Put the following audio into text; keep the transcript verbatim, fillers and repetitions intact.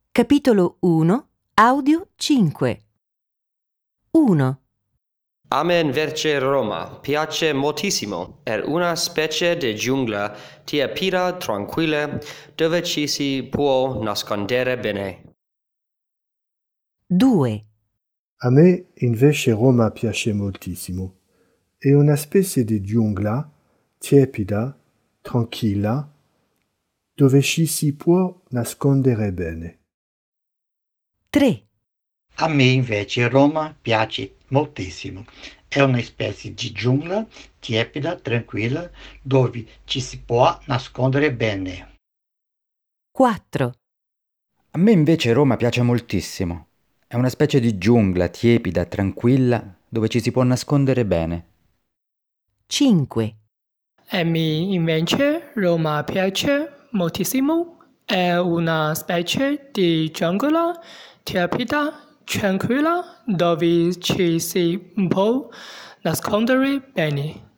Capitolo uno, Audio cinque. uno. A me invece Roma piace moltissimo. È una specie di giungla tiepida, tranquilla, dove ci si può nascondere bene. due. A me invece Roma piace moltissimo. È una specie di giungla tiepida, tranquilla, dove ci si può nascondere bene. tre. A me invece Roma piace moltissimo. È una specie di giungla tiepida, tranquilla, dove ci si può nascondere bene. quattro. A me invece Roma piace moltissimo. È una specie di giungla tiepida, tranquilla, dove ci si può nascondere bene. cinque. A me invece Roma piace moltissimo. È una specie di giungla tiepida, tranquilla, dove ci si può nascondere bene.